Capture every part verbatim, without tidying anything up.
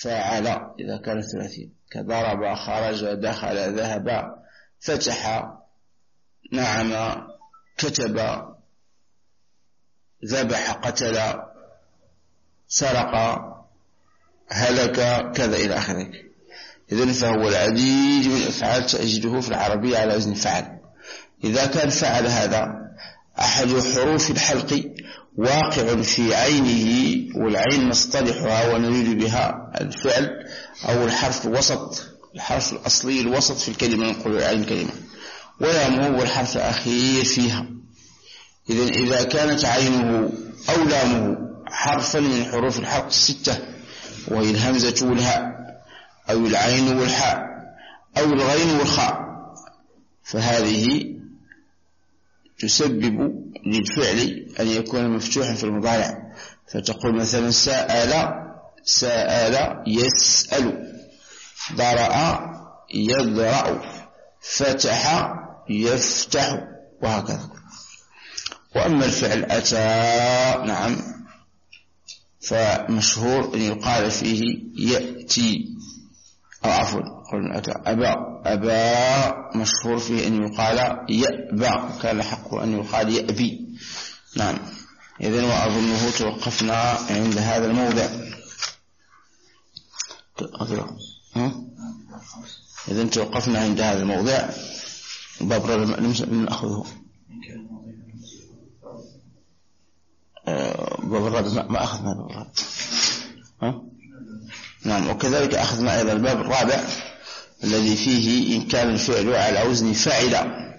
فعل إذا كان ثلاثي، كضرب خرج دخل ذهب فتح نعم كتب ذبح قتل سرق هلك كذا إلى آخره. إذن فهو العديد من الأفعال تجده في العربية على وزن فعل. إذا كان فعل هذا أحد حروف الحلق واقع في عينه، والعين نصطلحها ونريد بها الفعل أو الحرف الوسط، الحرف الأصلي الوسط في الكلمة، نقول العين كلمة، ولامه هو الحرف الأخير فيها. إذن إذا كانت عينه أو لامه حرفا من حروف الحلق الستة، وهي الهمزة والهاء أو العين والحاء أو الغين والخاء، فهذه تسبب للفعل أن يكون مفتوحا في المضارع. فتقول مثلا سأل سأل يسأل، درأ يدرأ، فتح يفتح، وهكذا. وأما الفعل أتى نعم فمشهور أن يقال فيه يأتي، أو عفوا أتى أبا أبا مشهور فيه أن يقال يأبى، كان حق أن يقال يأبي. نعم. إذن وأظنه توقفنا عند هذا الموضع. إذن توقفنا عند هذا الموضع. باب رابع نأخذه. باب الرابع ما أخذنا باب الرابع. ها؟ نعم. وكذلك أخذنا أيضا الباب الرابع الذي فيه إن كان الفعل على وزن فاعل.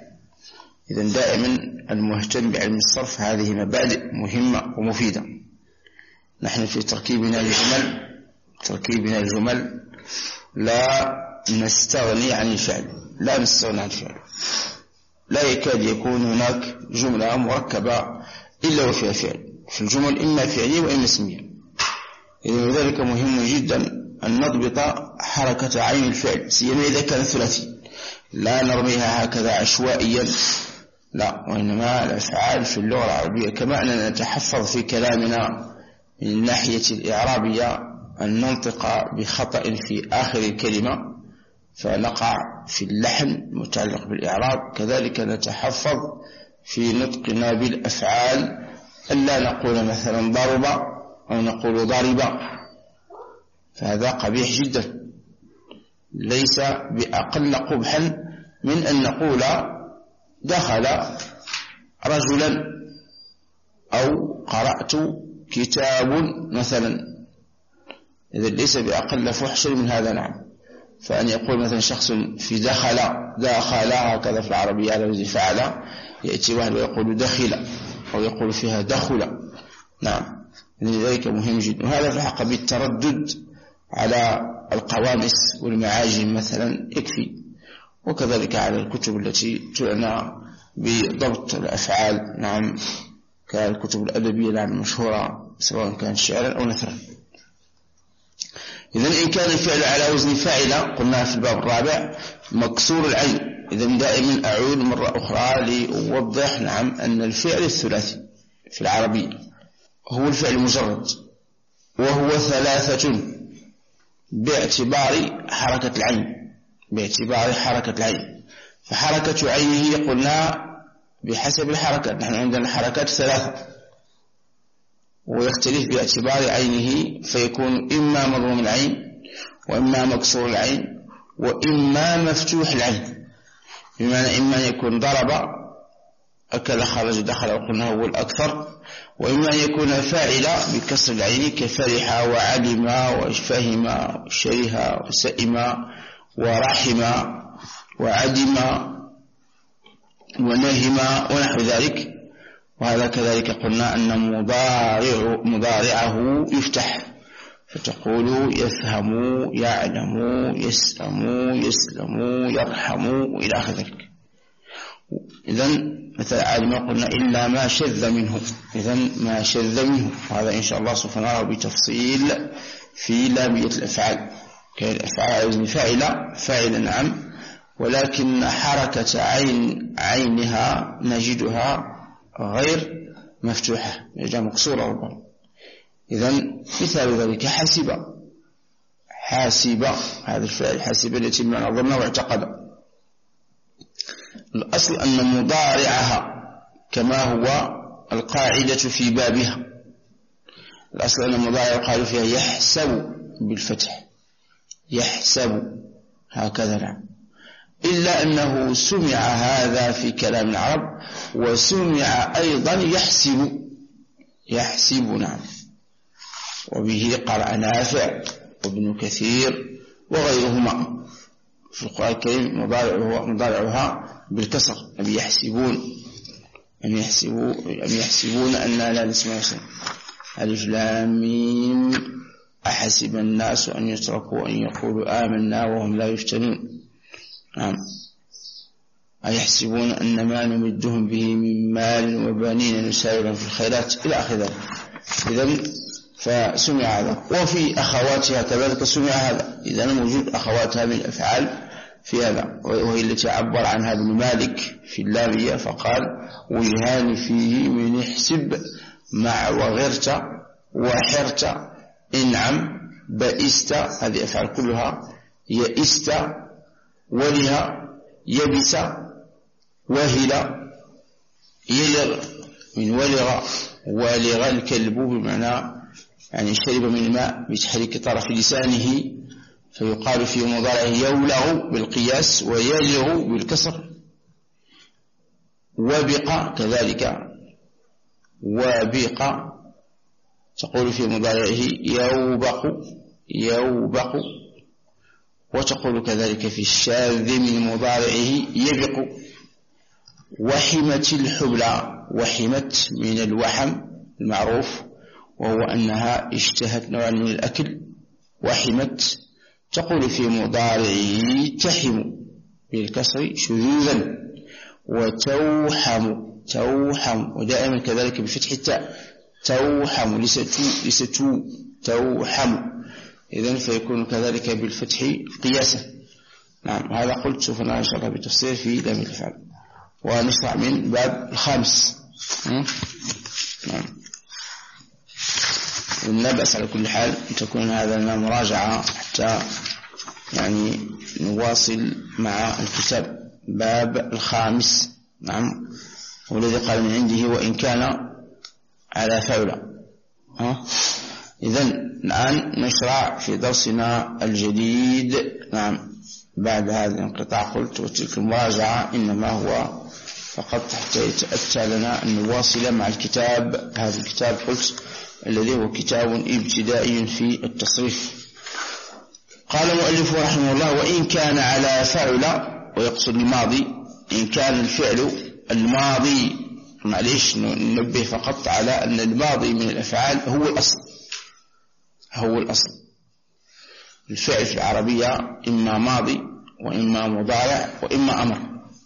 إذن دائما المهتم بعلم الصرف هذه مبادئ مهمة ومفيدة. نحن في تركيبنا الجمل تركيبنا الجمل لا نستغني عن الفعل، لا نستغني عن الفعل. لا يكاد يكون هناك جملة مركبة إلا وفيها فعل، في الجمل إما فعلية وإما اسمية. إذن ذلك مهم جدا أن نضبط حركة عين الفعل، سيما إذا كان ثلاثي، لا نرميها هكذا عشوائيا، لا، وإنما الأفعال في اللغة العربية كما أننا نتحفظ في كلامنا من الناحية الإعرابية أن ننطق بخطأ في آخر الكلمة فنقع في اللحن المتعلق بالإعراب، كذلك نتحفظ في نطقنا بالأفعال ألا نقول مثلا ضرب أو نقول ضرب، فهذا قبيح جدا، ليس بأقل قبحا من أن نقول دخل رجلا أو قرأت كتاب مثلا، إذا ليس بأقل فحشا من هذا. نعم. فأن يقول مثلا شخص في دخل دخل هكذا في العربية على وزن فعل، يأتي واحد ويقول دخل أو يقول فيها دخل. نعم. لذلك مهم جدا، وهذا في الحق بالتردد على القوامس والمعاجم مثلا يكفي، وكذلك على الكتب التي تعنى بضبط الأفعال. نعم. كالكتب الأدبية نعم المشهورة سواء كان شعرا أو نثرا. إذن إن كان الفعل على وزن فاعل قلنا في الباب الرابع مكسور العين. إذن دائما أعود مرة أخرى لأوضح نعم أن الفعل الثلاثي في العربية هو الفعل المجرد، وهو ثلاثة باعتبار حركة العين باعتبار حركة العين فحركة عينه قلنا بحسب الحركة، نحن عندنا حركات ثلاثة ويختلف باعتبار عينه، فيكون إما مضموم العين وإما مكسور العين وإما مفتوح العين، بمعنى إما أن يكون ضرب أكل خرج دخل وقلنا هو الأكثر، وإما أن يكون فاعل بكسر العين كفرح وعلم وفهم وشره وسئم ورحم وعدم ونهم ونحو ذلك. وهذا كذلك قلنا أن مضارع مضارعه يفتح، فتقول يفهم يعلم يسأم يسلم يرحم إلى آخر ذلك. إذن مثلا علم قلنا إلا ما شذ منه، إذن ما شذ منه، هذا إن شاء الله سوف نرى بتفصيل في لامية الأفعال. كان الأفعال على وزن فاعل فاعل نعم، ولكن حركة عين عينها نجدها غير مفتوحة، نجدها مكسورة ربما. إذن مثال ذلك حسب حاسب، هذا الفعل حاسب التي بمعنى ظن واعتقد. الأصل أن مضارعها كما هو القاعدة في بابها، الأصل أن المضارع يقال فيها يحسب بالفتح، يحسب هكذا نعم، إلا أنه سمع هذا في كلام العرب وسمع أيضا يحسب، يحسب نعم، وبه قرأ نافع وابن كثير وغيرهما في القرآن الكريم مضارعها, مضارعها بالكسر، أم يحسبون، أم يحسبون, أم يحسبون أننا لا نسمع شيئا. ألف لام ميم أحسب الناس أن يتركوا أن يقولوا آمنا وهم لا يفتنون. نعم. أيحسبون أن ما نمدهم به من مال وبنين نسارع في الخيرات إلى آخر ذلك. إذن فسمع هذا، وفي أخواتها كذلك سمع هذا، إذا موجود أخواتها من الأفعال في هذا، وهي التي عبر عنها ابن مالك في اللامية فقال وجهان فيه من احسب مع وغرت وحرت انعم بئست، هذه أفعال كلها، يئست ولها يبس وهل يلغ من ولغ، ولغ الكلب بمعنى يعني شرب من الماء بتحريك طرف لسانه، فيقال في مضارعه يولغ بالقياس ويلغ بالكسر. وبق كذلك، وبق تقول في مضارعه يوبق، يوبق، وتقول كذلك في الشاذ من مضارعه يبق. وحمت الحبلى، وحمت من الوحم المعروف وهو أنها اشتهت نوعا من الأكل، وحمت تقول في مضارعه تحم بالكسر شذوذا. وتوحم، توحم، ودائما كذلك بفتح التاء، توحم لستو توحم، إذن فيكون كذلك بالفتح قياسا. نعم، هذا قلت سوف نرى إن شاء الله بالتفسير في لام الأفعال. ونشرع من باب الخامس. نعم، لا بأس على كل حال أن تكون هذا لنا مراجعة حتى يعني نواصل مع الكتاب. باب الخامس، نعم، والذي قال من عنده وإن كان على فعل. إذن الآن نشرع في درسنا الجديد. نعم، بعد هذا الانقطاع قلت وتلك المراجعة إنما هو فقط حتى يتأتى لنا أن نواصل مع الكتاب. هذا الكتاب قلت الذي هو كتاب ابتدائي في التصريف. قال المؤلف رحمه الله وإن كان على فعل، ويقصد الماضي، إن كان الفعل الماضي، معليش ننبه فقط على أن الماضي من الأفعال هو الأصل، هو الأصل. الفعل في العربية إما ماضي وإما مضارع وإما أمر.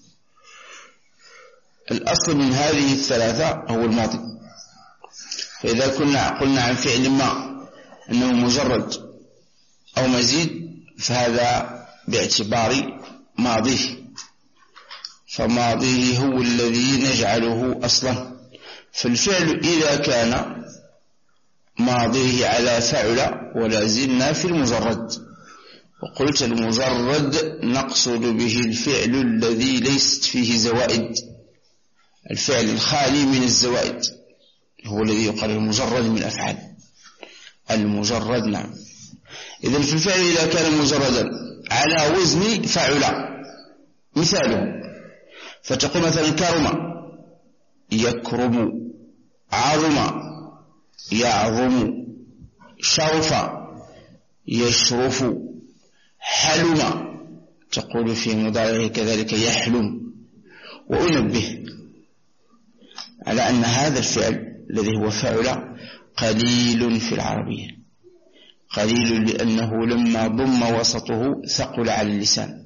الأصل من هذه الثلاثة هو الماضي. فإذا كنا قلنا عن فعل ما أنه مجرد أو مزيد فهذا باعتبار ماضيه، فماضيه هو الذي نجعله أصلا. فالفعل إذا كان ماضيه على فعل ولا زلنا في المجرد، وقلت المجرد نقصد به الفعل الذي ليست فيه زوائد، الفعل الخالي من الزوائد هو الذي يقال المجرد من الأفعال، المجرد. نعم، إذن في الفعل إذا كان مجردا على وزن فعل، مثاله فتقول مثلا كرم يكرم، عظم يعظم، شرف يشرف، حلم تقول في مضارعه كذلك يحلم. وأنبه على أن هذا الفعل الذي هو فعل قليل في العربية، قليل لأنه لما ضم وسطه ثقل على اللسان،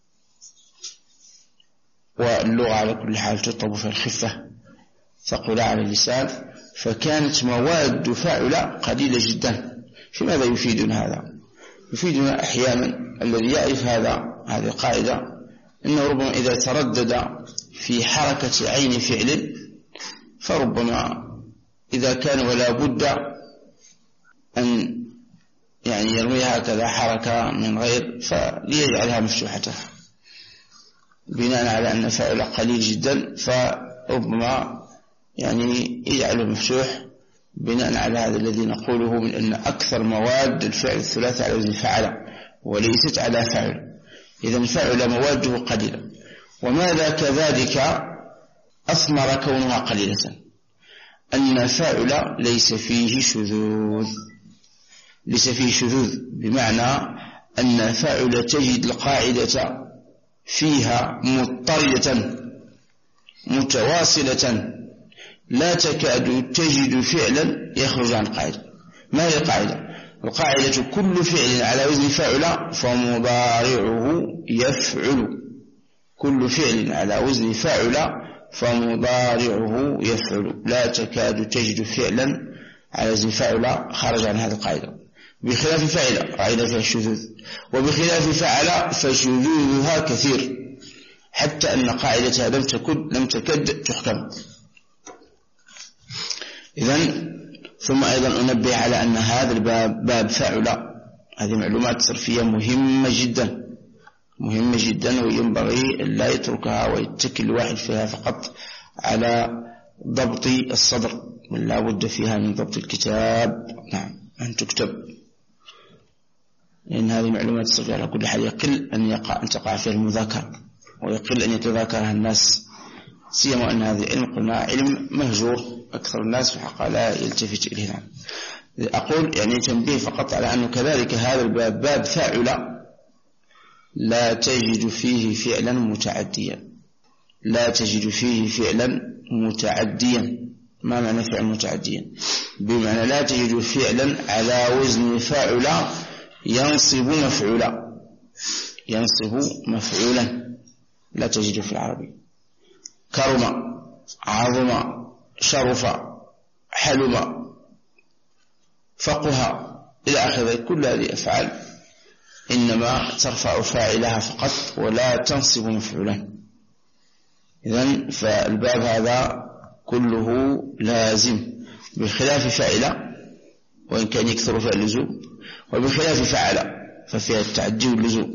واللغة على كل حال تطلب في الخفة، ثقل على اللسان، فكانت مواد فعل قليلة جدا. في ماذا يفيدنا هذا؟ يفيدنا أحيانا الذي يعرف هذا هذه القاعدة إنه ربما إذا تردد في حركة عين فعل، فربما إذا كان ولا بد أن يعني يرميها هكذا حركة من غير فليجعلها مفتوحة بناء على أن فاعل قليل جدا، فربما يعني يجعله مفتوح بناء على هذا الذي نقوله من أن أكثر مواد الفعل الثلاثي على وزن فعل وليست على فعل، إذن فعل مواده قليلة. وماذا كذلك أثمر كونها قليلة؟ أن فاعل ليس فيه شذوذ، ليس فيه شذوذ بمعنى أن فاعل تجد القاعدة فيها مضطردة متواصلة، لا تكاد تجد فعلا يخرج عن قاعدة. ما هي القاعدة؟ القاعدة كل فعل على وزن فاعل فمضارعه يفعل، كل فعل على وزن فاعل فمضارعه يفعل، لا تكاد تجد فعلا على وزن فاعل خرج عن هذه القاعدة، بخلاف فاعل قاعدة فيها الشذوذ، وبخلاف فعل فشذوذها كثير حتى أن قاعدتها لم تكن لم تكد تحكم. إذن ثم أيضا أنبه على أن هذا الباب باب فاعل، هذه معلومات صرفية مهمة جدا مهمة جدا، وينبغي لا يتركها ويتكل الواحد فيها فقط على ضبط الصدر، بل لا بد فيها من ضبط الكتاب، نعم أن تكتب، لأن هذه معلومات صرفية على كل حال يقل أن يقع أن تقع فيها المذاكرة، ويقل أن يتذاكرها الناس، سيما أن هذا العلم قلنا علم مهجور، أكثر الناس في الحقيقة لا يلتفت إليه. أقول يعني تنبيه فقط على أنه كذلك هذا الباب باب فاعل لا تجد فيه فعلا متعديا، لا تجد فيه فعلا متعديا. ما معنى فعل متعديا؟ بمعنى لا تجد فعلا على وزن فاعل ينصب مفعولا، ينصب مفعولا، لا تجد في العربي. كرم، عظم، شرف، حلم، فقه إلى آخره، كل هذه أفعال إنما ترفع فاعلها فقط ولا تنصب مفعولا. إذن فالباب هذا كله لازم، بخلاف فاعل وإن كان يكثر فيها اللزوم، وبخلاف فعل ففيها التعدي واللزوم.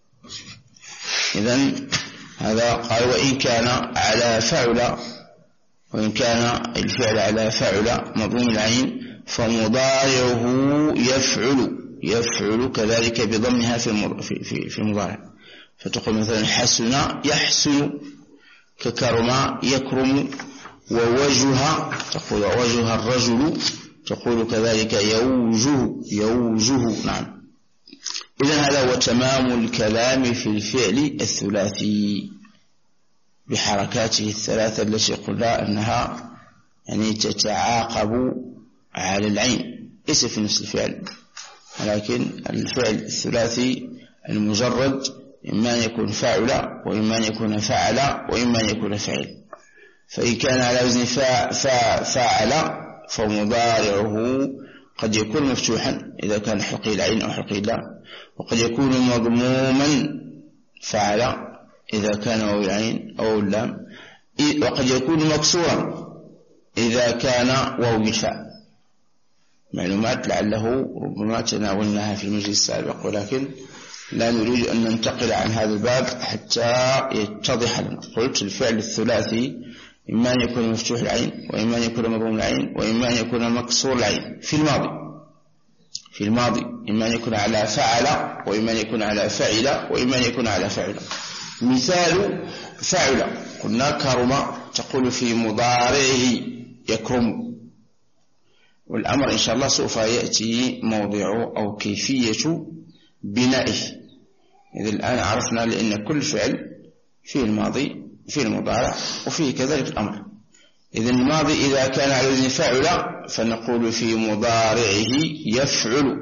إذن هذا قال وإن كان على فعل، وإن كان الفعل على فعل مضموم العين فمضارعه يفعل، يفعل كذلك بضمها في في في المضارع، فتقول مثلا حسن يحسن، ككرم يكرم، ووجه تقول وجه الرجل، تقول كذلك يوجه يوجه، نعم. إذن هذا هو تمام الكلام في الفعل الثلاثي بحركاته الثلاثة التي قلنا أنها يعني تتعاقب على العين، ليس في نفس الفعل، ولكن الفعل الثلاثي المجرد إما أن يكون فاعل، وإما أن يكون فاعل، وإما أن يكون فاعل. فإن كان على وزن فاعل فمضارعه قد يكون مفتوحا إذا كان حقي العين أو حقي لا، وقد يكون مضموما فاعل إذا كان واو العين أو اللام، وقد يكون مكسورا إذا كان واو الفاء. معلومات لعله ربما تناولناها في المجلس السابق، ولكن لا نريد أن ننتقل عن هذا الباب حتى يتضح لنا. قلت الفعل الثلاثي إما أن يكون مفتوح العين، وإما أن يكون مضموم العين، وإما أن يكون مكسور العين في الماضي، في الماضي إما أن يكون على فعل، وإما أن يكون على فعل، وإما أن يكون على فعل. مثال فعل قلنا كرم، تقول في مضارعه يكرم، والأمر إن شاء الله سوف يأتي موضع أو كيفية بنائه. إذا الآن عرفنا لأن كل فعل فيه الماضي فيه المضارع وفيه كذلك الأمر. إذا الماضي إذا كان على وزن فاعل فنقول في مضارعه يفعل.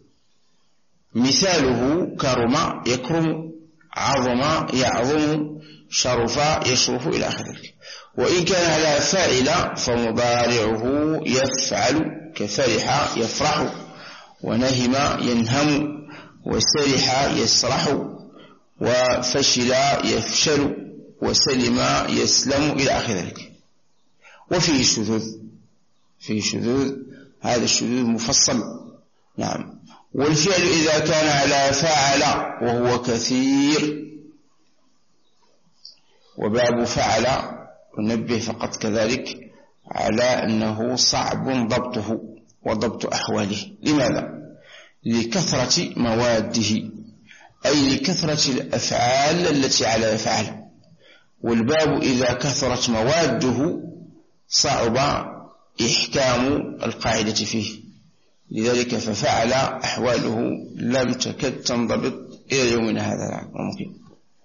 مثاله كرم يكرم، عظم يعظم، شرف يشرف إلى آخره. وإن كان على فاعل فمضارعه يفعل، كفرح يفرح، ونهم ينهم، وسرح يسرح، وفشل يفشل، وسلم يسلم إلى آخر ذلك. وفيه شذوذ، فيه شذوذ، هذا الشذوذ مفصل، نعم. والفعل إذا كان على فعل وهو كثير. وباب فعل أنبه فقط كذلك على أنه صعب ضبطه وضبط أحواله. لماذا؟ لكثرة مواده، أي لكثرة الأفعال التي على فعل. والباب إذا كثرت مواده صعب إحكام القاعدة فيه، لذلك ففعل أحواله لم تكد تنضبط إلى يومنا هذا ممكن.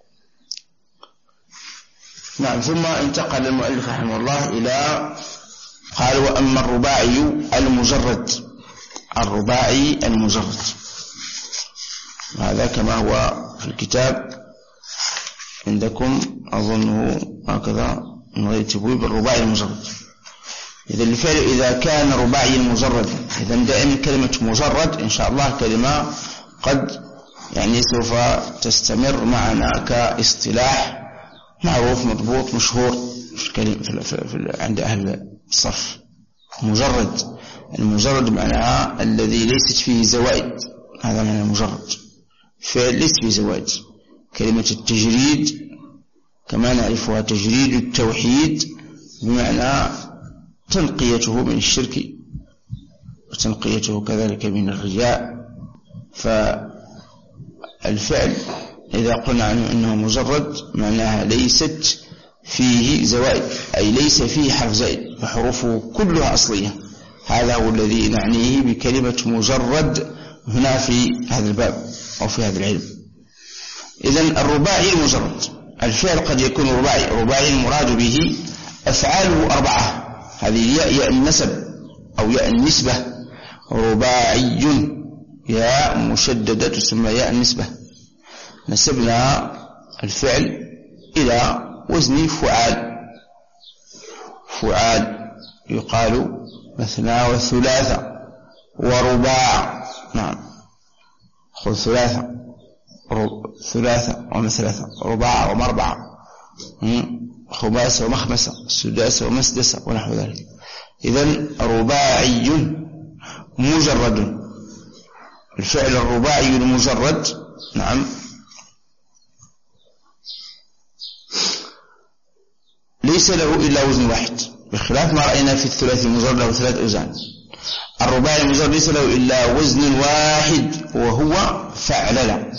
نعم. ثم انتقل المؤلف رحمه الله إلى قال وأما الرباعي المجرد. الرباعي المجرد هذا كما هو في الكتاب عندكم أظنه هكذا من غير تبويب، الرباعي المجرد. إذا الفعل إذا كان رباعي مجرد، إذا دائما كلمة مجرد إن شاء الله كلمة قد يعني سوف تستمر معنا كاصطلاح معروف مضبوط مشهور في كلمة في في عند أهل الصرف. مجرد، المجرد معناها الذي ليست فيه زوائد، هذا معنى مجرد، فعل ليس فيه زوائد. كلمة التجريد كما نعرفها تجريد التوحيد بمعنى تنقيته من الشرك وتنقيته كذلك من الرياء. فالفعل إذا قلنا عنه أنه مجرد معناها ليست فيه زوائد، أي ليس فيه حرف زائد، فحروفه كلها أصلية. هذا هو الذي نعنيه بكلمة مجرد هنا في هذا الباب أو في هذا العلم. إذن الرباعي المجرد، الفعل قد يكون رباعي، رباعي المراد به أفعاله أربعة، هذه ياء ياء النسب أو ياء النسبة. رباعي ياء مشددة تسمى ياء النسبة. نسبنا الفعل إلى وزن فعال. فعال يقال مثنى وثلاثة ورباع. نعم، خذ ثلاثة ثلاثة ومثلاثة، رباع ومربعة، خماسة ومخمسة، سداسة ومسدسة ونحو ذلك. إذن رباعي مجرد، الفعل الرباعي المجرد نعم ليس له إلا وزن واحد، بخلاف ما رأينا في الثلاثي المجرد له ثلاث أوزان. الرباعي المجرد ليس له إلا وزن واحد وهو فعلل.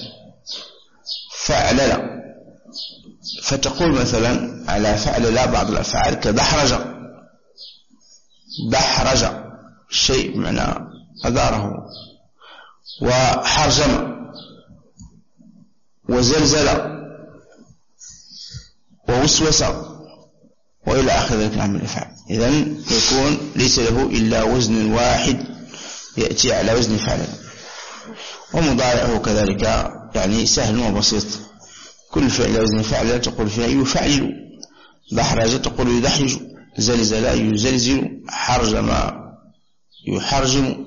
فعلل، فتقول مثلا على فعلل بعض الأفعال كدحرج. دحرج شيء بمعنى أداره، وحرجم، وزلزل، ووسوس، وإلى آخر ذلك من الأفعال. إذن يكون ليس له إلا وزن واحد يأتي على وزن فعل. ومضارعه كذلك يعني سهل وبسيط، كل فعل وزن فعل تقول فيها يفعل. دحرج تقول يدحرج، زلزل يزلزل، حرجم يحرجم،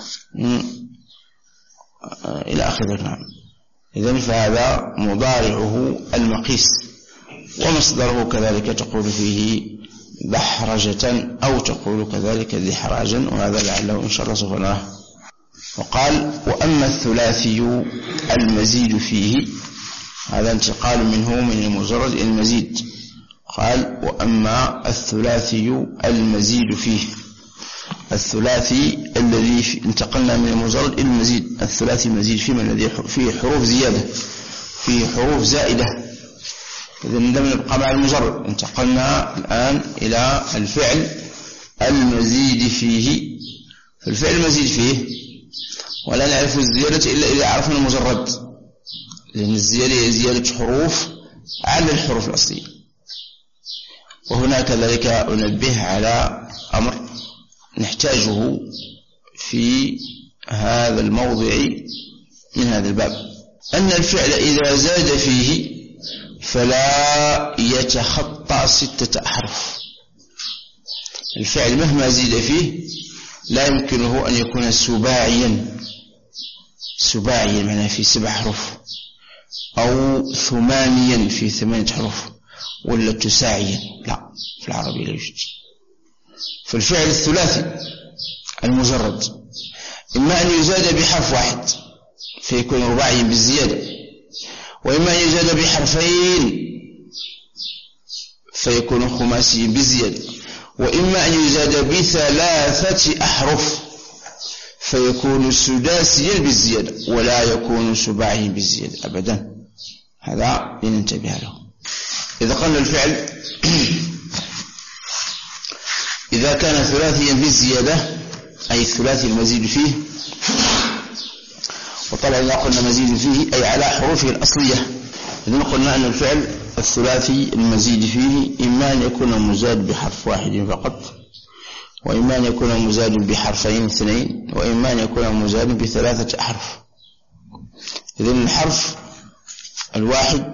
إلى آخر ذلك. إذن فهذا مضارعه المقيس. ومصدره كذلك تقول فيه دحرجة أو تقول كذلك دحراجا، وهذا لعله إن شاء الله سوف نراه. وقال وأما الثلاثي المزيد فيه، هذا انتقال منه من المجرد إلى المزيد. قال وأما الثلاثي المزيد فيه، الثلاثي الذي انتقلنا من المجرد إلى المزيد، الثلاثي المزيد فيه من الذي فيه حروف زيادة، فيه حروف زائدة. إذا لم نبقى مع المجرد، انتقلنا الآن إلى الفعل المزيد فيه. فالفعل المزيد فيه ولا نعرف الزيادة إلا إذا عرفنا المجرد، لأن الزيادة هي زيادة حروف على الحروف الأصلية. وهنا كذلك أنبه على أمر نحتاجه في هذا الموضع من هذا الباب، أن الفعل إذا زاد فيه فلا يتخطى ستة أحرف. الفعل مهما زيد فيه لا يمكنه أن يكون سباعيا، سباعيا معناه في سبع حروف، أو ثمانيا في ثمانية حروف، ولا تساعيا، لا، في العربي لا يوجد. فالفعل الثلاثي المجرد إما أن يزاد بحرف واحد فيكون رباعيا بالزيادة، وإما أن يزاد بحرفين فيكون خماسيا بالزيادة، وإما أن يزاد بثلاثة أحرف فيكون سداسيا بالزيادة ولا يكون سباعيا بالزيادة أبدا. هذا لننتبه له. إذا قلنا الفعل إذا كان ثلاثيا بالزيادة أي الثلاثي المزيد فيه، وطبعا إذا قلنا مزيد فيه أي على حروفه الأصلية، إذن قلنا أن الفعل الثلاثي المزيد فيه إما أن يكون مزاد بحرف واحد فقط، وإما أن يكون مزاد بحرفين اثنين، وإما أن يكون مزاد بثلاثة أحرف. إذن الحرف الواحد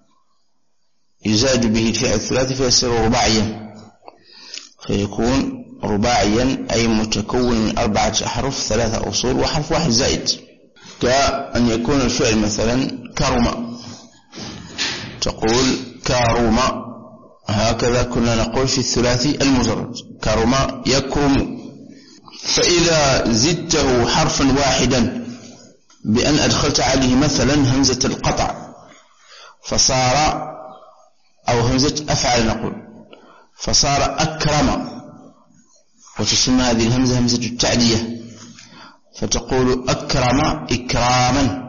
يزاد به الفعل الثلاثي فيصير رباعيا، فيكون رباعيا أي متكون من أربعة أحرف ثلاثة أصول وحرف واحد زائد. كأن يكون الفعل مثلا كرم، تقول كرم، هكذا كنا نقول في الثلاثي المجرد كرم يكرم. فإذا زدته حرفا واحدا بأن أدخلت عليه مثلا همزة القطع فصار، أو همزة أفعل نقول، فصار أكرم، وتسمى هذه الهمزة همزة التعدية، فتقول أكرم إكراما.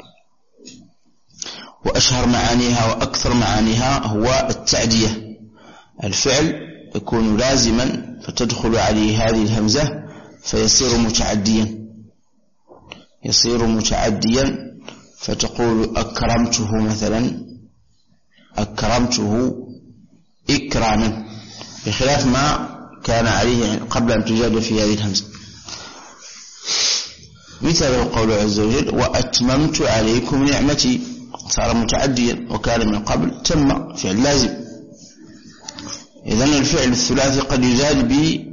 وأشهر معانيها وأكثر معانيها هو التعدية، الفعل يكون لازما فتدخل عليه هذه الهمزة فيصير متعديا، يصير متعديا فتقول أكرمته مثلا أكرمته إكراما، بخلاف ما كان عليه قبل أن تزاد في هذه الهمزة. مثال قوله عز وجل وأتممت عليكم نعمتي، صار متعديا وكان من قبل تم فعل لازم. إذن الفعل الثلاثي قد يزاد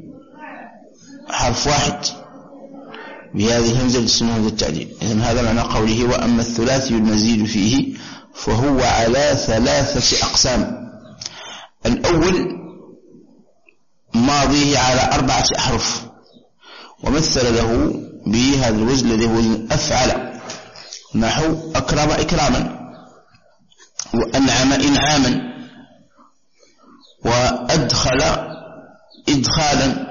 بحرف واحد بهذه الهمزة اسمها همزة التعديل. إذن هذا معنى قوله وأما الثلاثي المزيد فيه فهو على ثلاثة أقسام. الأول ماضيه على أربعة أحرف، ومثل له بهذا الوزن الذي هو وزن أفعل، نحو أكرم إكراما، وأنعم إنعاما، وأدخل إدخالا،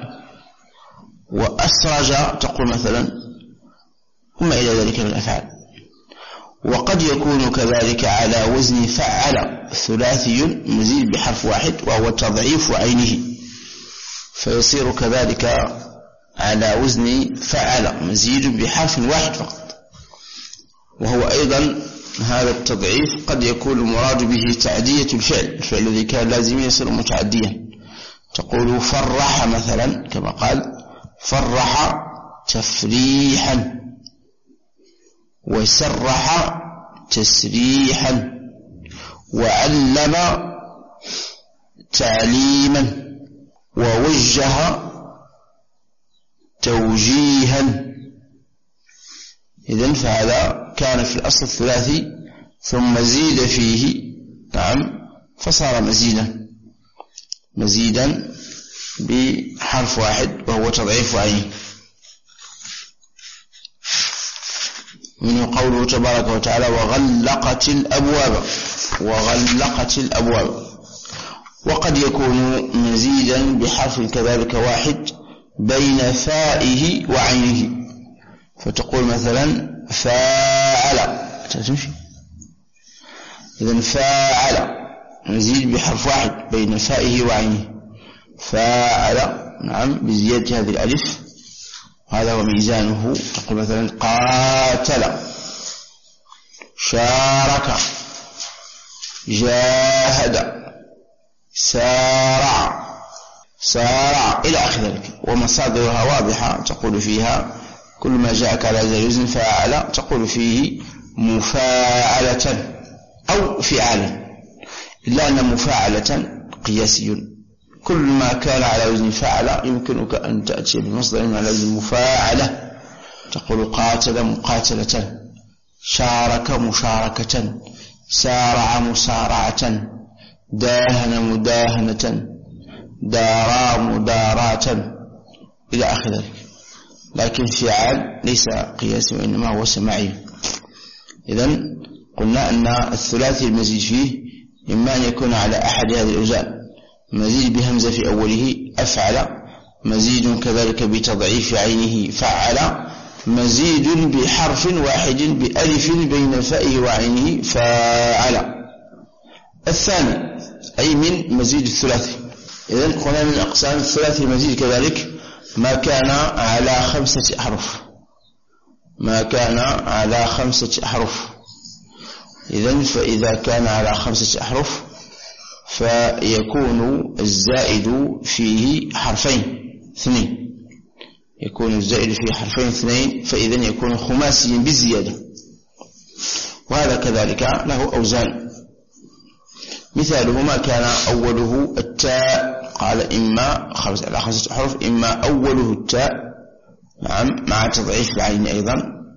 وأسرج تقول مثلا، وما إلى ذلك من الأفعال. وقد يكون كذلك على وزن فعل ثلاثي مزيد بحرف واحد وهو تضعيف عينه، فيصير كذلك على وزن فعل مزيد بحرف واحد فقط. وهو أيضا هذا التضعيف قد يكون المراد به تعدية الفعل، الفعل الذي كان لازم يصير متعديا. تقول فرح مثلا كما قال فرح تفريحا، وسرح تسريحا، وعلم تعليما، ووجه توجيها. إذن فهذا كان في الأصل الثلاثي ثم زيد فيه نعم فصار مزيدا مزيدا بحرف واحد وهو تضعيف عينه. منه قوله تبارك وتعالى وغلقت الأبواب، وغلقت الأبواب. وقد يكون مزيدا بحرف كذلك واحد بين فائه وعينه، فتقول مثلا فاعل تمشي. إذن فاعل مزيد بحرف واحد بين فائه وعينه، فاعل نعم بزيادة هذه الألف، هذا هو ميزانه. تقول مثلا قاتل، شارك، جاهد، سارع، سارع إلى آخر ذلك. ومصادرها واضحة، تقول فيها كل ما جاءك على هذا الوزن فاعل تقول فيه مفاعلة أو فعالا، إلا أن مفاعلة قياسي، كل ما كان على وزن فاعل يمكنك أن تأتي بمصدر على وزن مفاعلة، تقول قاتل مقاتلة، شارك مشاركة، سارع مسارعة، داهن مداهنة، دارا مداراة إلى آخر ذلك. لكن فعال ليس قياسي وإنما هو سماعي. إذن قلنا أن الثلاثي المزيد فيه إما أن يكون على أحد هذه الأوزان، مزيد بهمزة في أوله أفعل، مزيد كذلك بتضعيف عينه فعل، مزيد بحرف واحد بألف بين فائه وعينه فاعل. الثاني أي من مزيد الثلاثي. إذن قلنا من أقسام الثلاثي المزيد كذلك ما كان على خمسة أحرف، ما كان على خمسة أحرف. إذن فإذا كان على خمسة أحرف فيكون الزائد فيه حرفين اثنين، يكون الزائد فيه حرفين اثنين، فإذن يكون خماسيا بالزيادة. وهذا كذلك له أوزان، مثاله ما كان أوله التاء، قال إما خمس على خمسة أحرف، إما أوله التاء نعم مع تضعيف العين أيضا،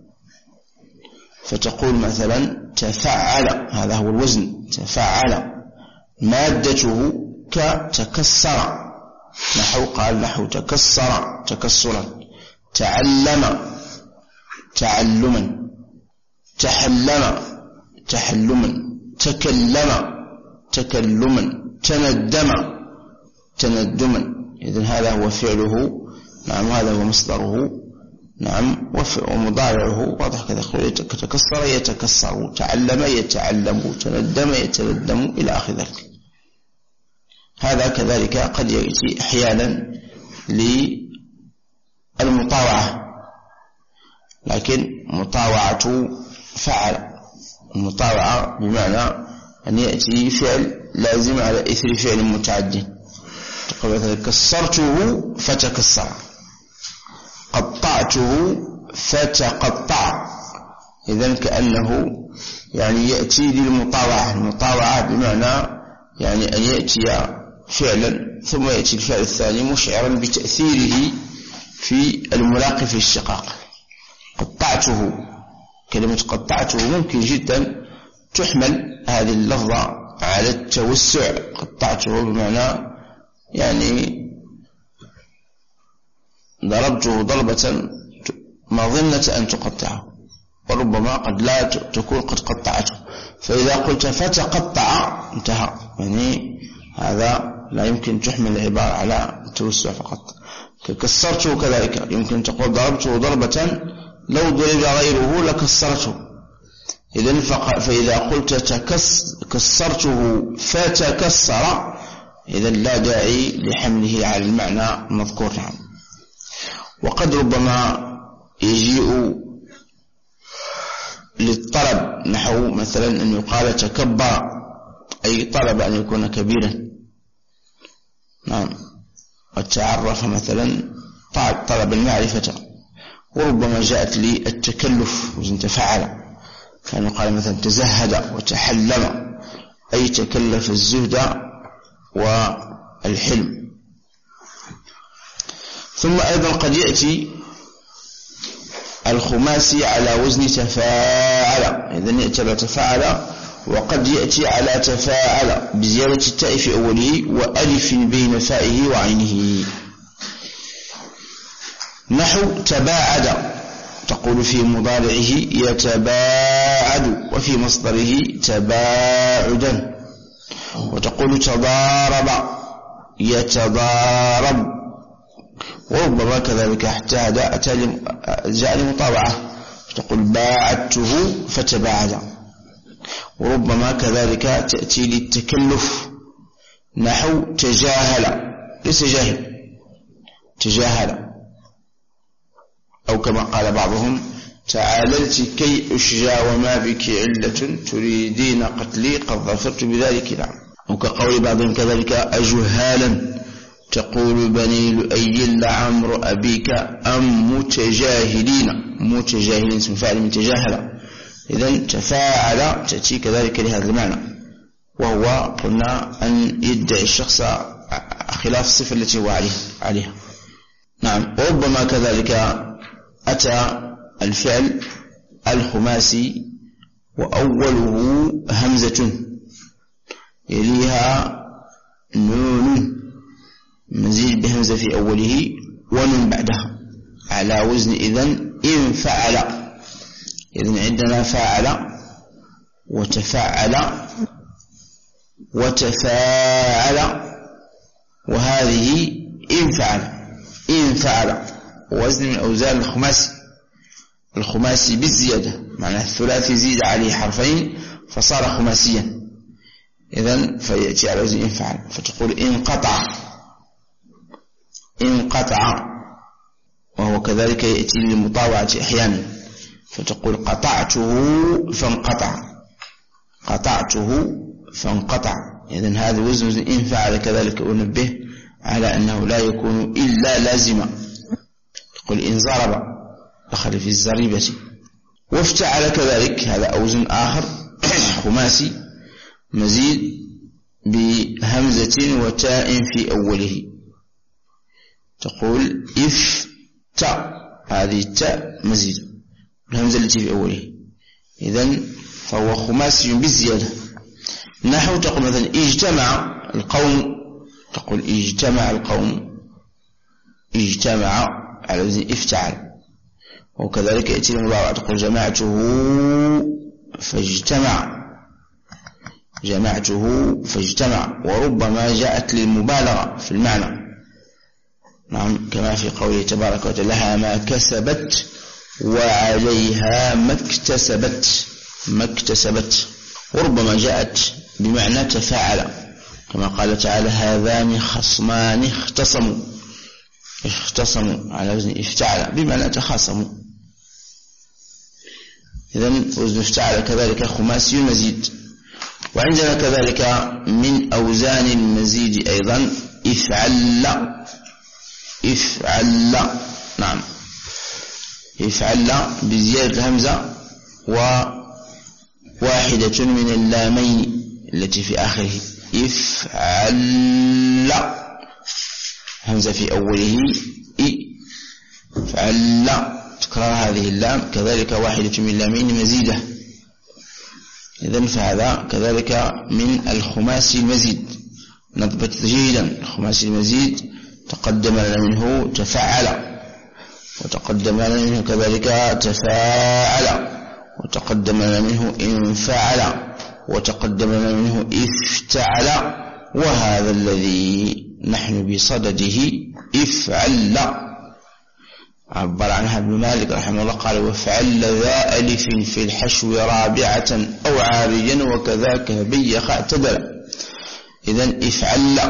فتقول مثلا تفعل، هذا هو الوزن تفعل، مادته كتكسر، نحو قال نحو تكسر تكسرا، تعلم تعلما، تحلم تحلما، تكلم تكلما، تندم تندما. إذن هذا هو فعله نعم، هذا هو مصدره نعم، ومضارعه واضح كذا، تكسر يتكسر، تعلم يتعلم، تندم يتندم إلى آخر ذلك. هذا كذلك قد يأتي أحيانا للمطاوعة، لكن مطاوعة فعل، المطاوعة بمعنى أن يأتي فعل لازم على إثر فعل متعدي، تقول مثلا كسرته فتكسر، قطعته فتقطع. إذن كأنه يعني يأتي للمطاوعة، المطاوعة بمعنى يعني أن يأتي فعلا ثم يأتي الفعل الثاني مشعرا بتأثيره في الملاقي في الشقاق. قطعته، كلمة قطعته ممكن جدا تحمل هذه اللفظة على التوسع، قطعته بمعنى يعني ضربته ضربة مظنة أن تقطعه، وربما قد لا تكون قد قطعته، فإذا قلت فتقطع انتهى، يعني هذا لا يمكن تحمل العبارة على التوسع فقط. كسرته كذلك يمكن تقول ضربته ضربة لو ضرب غيره لكسرته. إذن فإذا قلت كسرته فتكسر إذن لا داعي لحمله على المعنى المذكور. نعم. وقد ربما يجيء للطلب، نحو مثلا أن يقال تكبر، أي طلب أن يكون كبيرا. نعم. وتعرف مثلا طلب المعرفة. وربما جاءت لي التكلف وزن تفعل، كان يقال مثلا تزهد وتحلم، أي تكلف الزهد والحلم. ثم أيضا قد يأتي الخماسي على وزن تفاعل، إذن يأتي على تفاعل، وقد يأتي على تفاعل بزيادة التاء في أوله وألف بين فائه وعينه، نحو تباعد، تقول في مضارعه يتباعد، وفي مصدره تباعدا، وتقول تضارب يتضارب. وربما كذلك حتى هذا جاء لمطاوعة، تقول باعدته فتباعد. وربما كذلك تأتي للتكلف، نحو تجاهل، ليس جاهل، تجاهل، أو كما قال بعضهم تعاللت كي أشجى وما بك علة تريدين قتلي قد ظفرت بذلك. نعم. وكقول بعضهم كذلك أجهالا، تقول بني لؤي لعمر أبيك أم متجاهلين، متجاهلين اسم فاعل من تجاهل. إذن تفاعل تأتي كذلك لهذا المعنى، وهو قلنا أن يدعي الشخص خلاف الصفة التي هو عليها. نعم. وربما كذلك أتى الفعل الخماسي وأوله همزة يليها نون، مزيد بهمزة في أوله ونون بعدها، على وزن إذن إن فعل. إذن عندنا فاعل وتفعل وتفاعل، وهذه إن فعل. إن فعل وزن من أوزان الخماسي، الخماسي بالزيادة، معنى الثلاثي زيد عليه حرفين فصار خماسيا، إذن فيأتي على وزن إن فعل، فتقول انقطع انقطع، وهو كذلك يأتي للمطاوعة أحيانا، فتقول قطعته فانقطع قطعته فانقطع. إذن هذا وزن إن فعل. كذلك أنبه على أنه لا يكون إلا لازما، تقول إن ضرب دخل في الزريبة. وافتعل كذلك، هذا أوزن آخر خماسي مزيد بهمزة وتاء في أوله، تقول إف تا، هذه التاء مزيد الهمزة التي في أوله، إذن فهو خماسي بالزيادة. نحو تقول مثلا اجتمع القوم، تقول اجتمع القوم، اجتمع على وزن افتعل. وكذلك يأتي المضارع، تقول جمعته فاجتمع جمعته فاجتمع. وربما جاءت للمبالغة في المعنى، نعم، كما في قوله تبارك وتعالى لها ما كسبت وعليها ما اكتسبت ما اكتسبت. وربما جاءت بمعنى تفاعل، كما قال تعالى هذان خصمان اختصموا اختصموا على وزن افتعل بمعنى تخاصموا. إذن وزن افتعل كذلك خماسي مزيد. وعندنا كذلك من أوزان المزيد أيضا افعل افعل، نعم، افعل بزيادة الهمزة وواحدة من اللامين التي في آخره، افعل همزة في أوله إ، افعل تكرار هذه اللام، كذلك واحدة من اللامين مزيدة. إذن فهذا كذلك من الخماسي المزيد. نضبط جيدا الخماسي المزيد، تقدم لنا منه تفعل، وتقدم لنا منه كذلك تفاعل، وتقدم لنا منه انفعل، وتقدم لنا منه افتعل، وهذا الذي نحن بصدده افعل. عبر عنها ابن مالك رحمه الله قال وافعل ذا ألف في الحشو رابعة أو عاريا وكذاك بيخ اعتدل. إذن افعل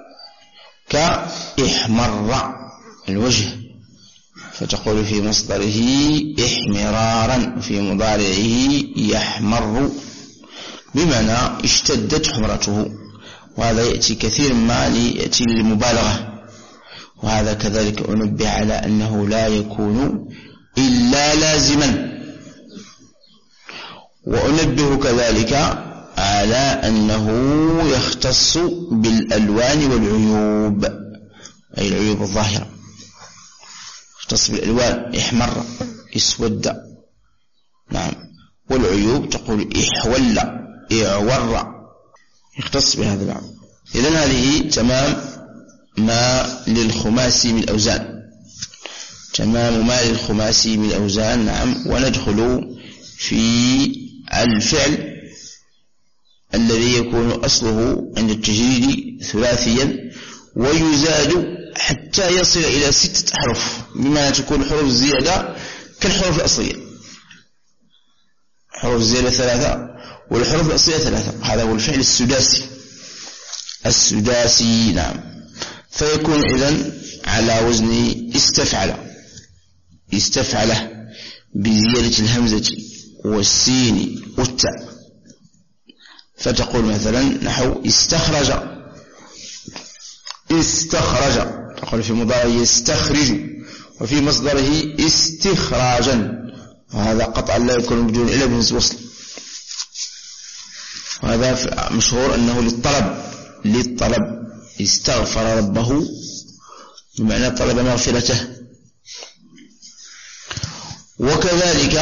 كاحمر الوجه، فتقول في مصدره احمرارا، وفي مضارعه يحمر بمعنى اشتدت حمرته، وهذا يأتي كثير ما يأتي للمبالغة. وهذا كذلك أنبه على أنه لا يكون إلا لازما. وأنبه كذلك على أنه يختص بالألوان والعيوب، أي العيوب الظاهرة، يختص بالألوان، احمر اسود، نعم، والعيوب تقول احول اعور، يختص بهذا العام. إذن هذه تمام ما للخماسي من الأوزان، تمام ما للخماسي من الأوزان، نعم. وندخل في الفعل الذي يكون أصله عند التجريد ثلاثيا ويزاد حتى يصل إلى ستة أحرف، بما تكون حروف الزيادة كالحروف الأصلية، حروف الزيادة ثلاثة والحروف الأصلية ثلاثة. هذا هو الفعل السداسي السداسي، نعم. فيكون إذن على وزن استفعل استفعله بزيادة الهمزة والسين والتاء. فتقول مثلا نحو استخرج استخرج، تقول في مضارع يستخرج، وفي مصدره استخراجا، وهذا قطعا لا يكون بدون إلا بهمزة وصل. وهذا مشهور أنه للطلب للطلب استغفر ربه بمعنى طلب مغفرته. وكذلك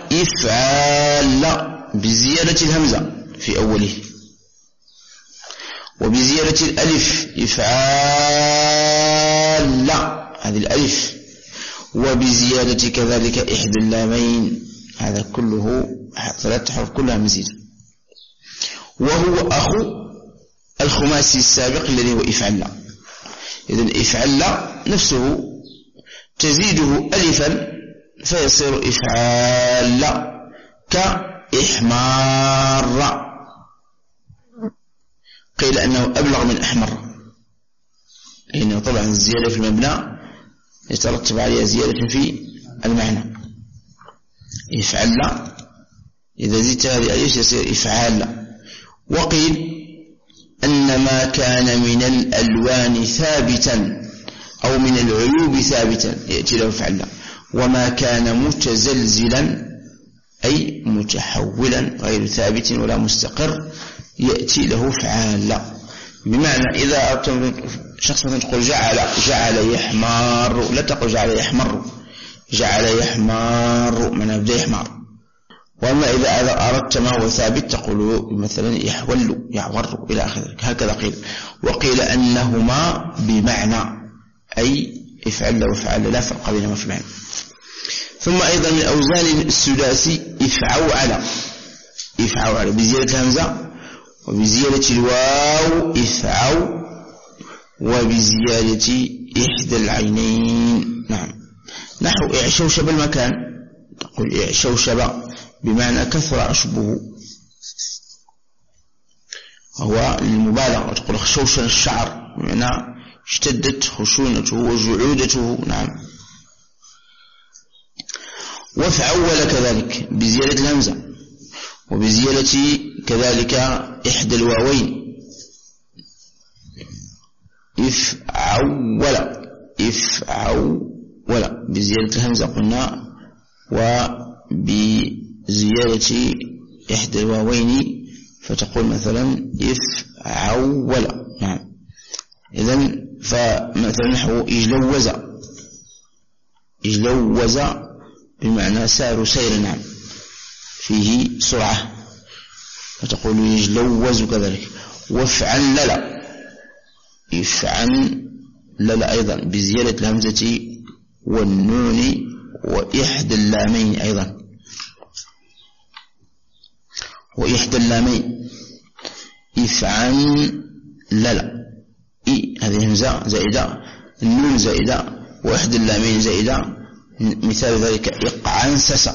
افعال بزيادة الهمزة في أوله، وبزيادة الألف افعال هذه الألف، وبزيادة كذلك إحدى اللامين، هذا كله ثلاثة حروف كلها مزيد. وهو أخو الخماسي السابق الذي هو إفعل. إذن إفعل نفسه تزيده ألفا فيصير إفعال كإحمار. قيل أنه أبلغ من أحمر، لأنه طبعا الزيادة في المبنى يترتب عليها زيادة في المعنى. إفعل إذا زدت هذه الألف يصير إفعال. وقيل أن ما كان من الألوان ثابتا أو من العيوب ثابتا يأتي له فعل، وما كان متزلزلا أي متحولا غير ثابت ولا مستقر يأتي له فعال. بمعنى إذا أردتم شخص مثلا تقول جعل جعل يحمار، لا تقول جعل يحمر، جعل يحمار معناه بدأ يحمر. وأما إذا أردت ما هو ثابت تقول مثلا يحول يعور إلى آخره، هكذا قيل. وقيل أنهما بمعنى أي افعل وفعل لا فرق بينهما في المعنى. ثم أيضا من أوزان السداسي افعوعل، افعوعل بزيادة الهمزة وبزيادة الواو افعو وبزيادة إحدى العينين. نعم. نحو اعشوشب المكان، تقول اعشوشب بمعنى كثر عشبه، وهو للمبالغة. وتقول خشوشن الشعر بمعنى اشتدت خشونته وجعودته. نعم. وفعول كذلك بزيادة الهمزة وبزيادة كذلك إحدى الواوين افعول، افعول بزيادة الهمزة قلنا وبزيادة إحدى الواوين فتقول مثلا افعول. نعم. إذن فمثلا نحو اجلوز، اجلوز بمعنى سار سير، نعم فيه سرعة فتقول يجلوز كذلك. وافعلل، افعلل أيضا بزيادة الهمزة والنون وإحدى اللامين أيضا، وإحدى اللامين افعلل، إي هذه همزة زائدة، النون زائدة وإحدى اللامين زائدة. مثال ذلك إقعنسس،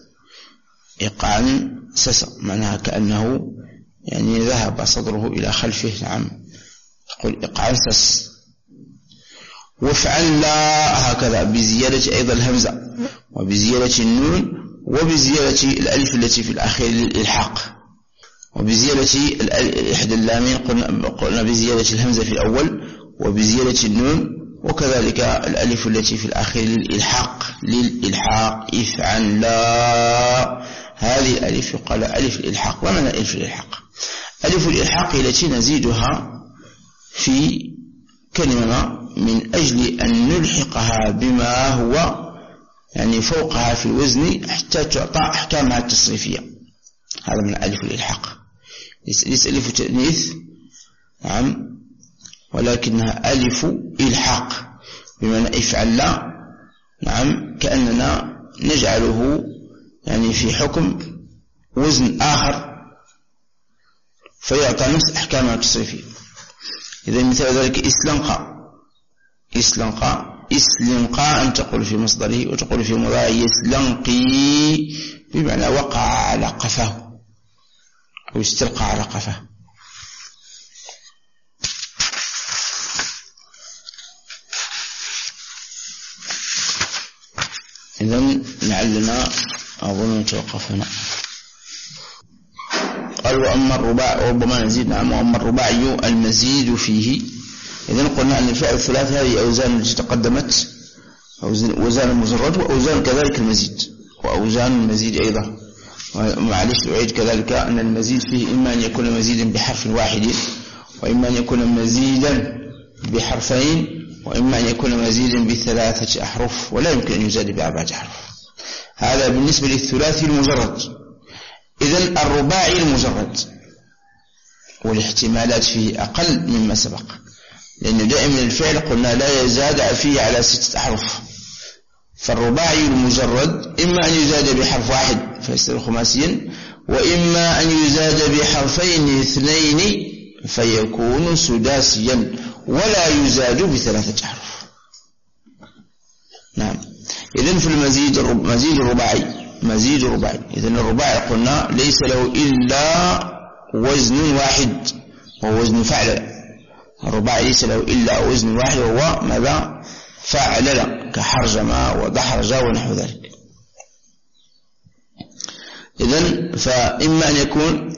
إقعنسس معناها كأنه يعني ذهب صدره إلى خلفه. نعم تقول إقعنسس. وافعل هكذا بزيادة أيضا الهمزة وبزيادة النون وبزيادة الألف التي في الأخير للإلحاق، وبزيادة إحدى اللامين قلنا بزيادة الهمزة في الأول وبزيادة النون وكذلك الألف التي في الأخير للإلحاق، للإلحاق افعل لا. هذه الألف يقال ألف الإلحاق. ومن ألف الإلحاق؟ ألف الإلحاق التي نزيدها في كلمة من أجل أن نلحقها بما هو يعني فوقها في الوزن حتى تعطى أحكامها التصريفية. هذا من ألف الإلحاق. ليس ألف تأنيث، نعم، ولكنها ألف إلحاق بمعنى افعل لا. نعم كأننا نجعله يعني في حكم وزن آخر فيعطى نفس أحكامها التصريفية. إذا مثال ذلك استلنقى، استلنقى استلنقى أن تقول في مصدره وتقول في مضارعه يستلنقي بمعنى وقع على قفاه أو استلقى على قفاه. إذن لعلنا أظن نتوقف هنا. قال وأما الرباع ربما نزيد. نعم. وأما الرباعي المزيد فيه. إذن قلنا أن الفعل الثلاث هذه أوزان التي تقدمت، أوزان المجرد وأوزان كذلك المزيد، وأوزان المزيد أيضا. معلش أعيد كذلك أن المزيد فيه إما أن يكون مزيدا بحرف واحد وإما أن يكون مزيدا بحرفين وإما أن يكون مزيدا بثلاثة أحرف ولا يمكن أن يزاد بأربعة أحرف. هذا بالنسبة للثلاثي المجرد. إذن الرباعي المجرد والاحتمالات فيه أقل مما سبق، لأن دائما الفعل قلنا لا يزاد فيه على ستة أحرف. فالرباعي المجرد إما أن يزاد بحرف واحد فيصير خماسيا وإما أن يزاد بحرف بحرفين اثنين فيكون سداسيا ولا يزاد بثلاثة أحرف. نعم. إذن في المزيد مزيد الرباعي مزيد الرباعي إذن الرباعي قلنا ليس له إلا وزن واحد وهو وزن فعل. الرباعي ليس له إلا وزن واحد وهو ماذا؟ فعل، كحرجم ودحرج ونحو ذلك. إذن فإما أن يكون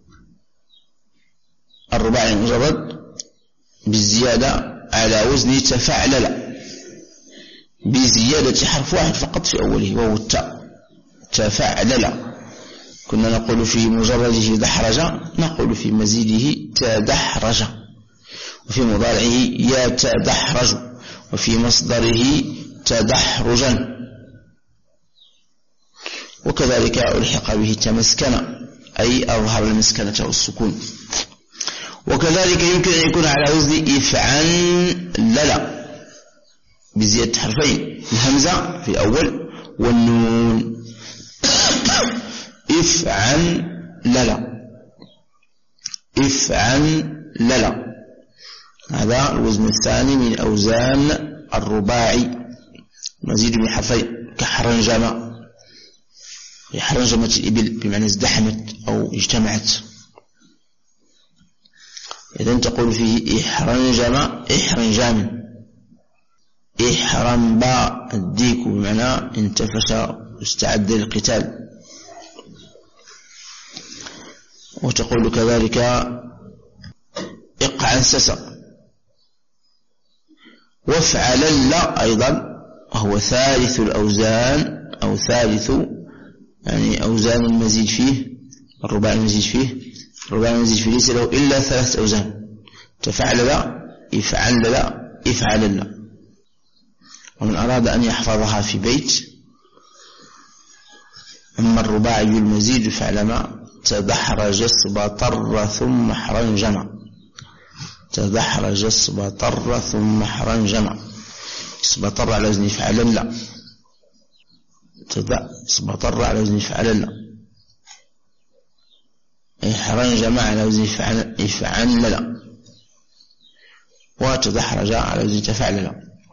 الرباعي المجرد بالزيادة على وزن تفعلل بزيادة حرف واحد فقط في أوله وهو التاء، تفعلل. كنا نقول في مجرده دحرج، نقول في مزيده تدحرج، وفي مضارعه يتدحرج، وفي مصدره تدحرجا، وكذلك ألحق به تمسكن أي أظهر المسكنة والسكون. وكذلك يمكن أن يكون على وزن إفعلل بزيادة حرفين، الهمزة في الأول والنون. إفعلل إفعلل هذا الوزن الثاني من أوزان الرباعي، مزيد من حرفين، كحرنجم، حرنجمة الإبل بمعنى ازدحمت أو اجتمعت. إذن تقول فيه إحرنجم إحرنجام، إحرنبا الديك بمعنى انتفش واستعد للقتال. وتقول كذلك إقعنسس. وافعلل أيضا وهو ثالث الأوزان أو ثالث يعني أوزان المزيد فيه، الرباعي المزيد فيه، الرباعي المزيد فيه ليس له إلا ثلاث أوزان، تفعلل إفعلل إفعلل. ومن أراد أن يحفظها في بيت، أما الرباعي المزيد فعلما تدحرج اسبطر ثم حرنجم، تدحرج اسبطر ثم حرنجم، اسبطر على وزن فعلل، اسبطر على وزن فعلل، حرنجم على وزن فعلل، وتدحرج على وزن تفعلل.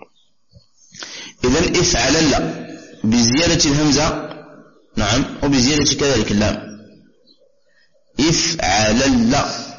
إذن افعلل بزيادة الهمزة، نعم، وبزيادة كذلك اللام، افعلل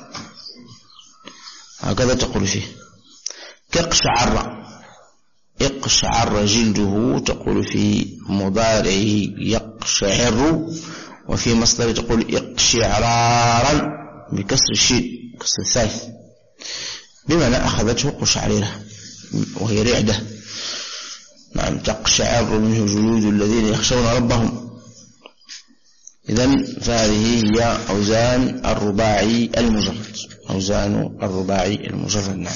هكذا تقول فيه. كاقشعر، اقشعر جلده تقول في مضارعه يقشعر، وفي مصدره تقول اقشعرارا بكسر الشين، كسر الثالث، بمعنى أخذته قشعريرة وهي رعدة. نعم، تقشعر منه جلود الذين يخشون ربهم. إذن فهذه هي أوزان الرباعي المجرد، أوزان الرباعي المجرد. نعم.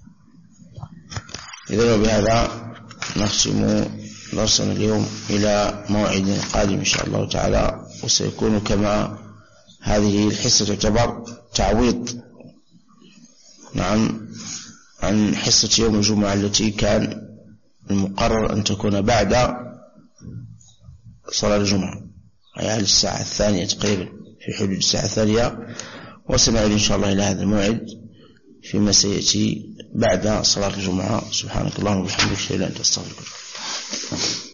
إذن وبهذا نختم درسنا اليوم إلى موعد قادم إن شاء الله تعالى، وسيكون كما هذه الحصة تعتبر تعويض، نعم، عن حصة يوم الجمعة التي كان المقرر أن تكون بعد صلاة الجمعة، أي على الساعة الثانية تقريبا، في حدود الساعة الثانية. وسنعود إن شاء الله إلى هذا الموعد فيما سيأتي بعد صلاة الجمعة. سبحانك اللهم وبحمدك، أشهد أن لا إله إلا أنت، أستغفرك.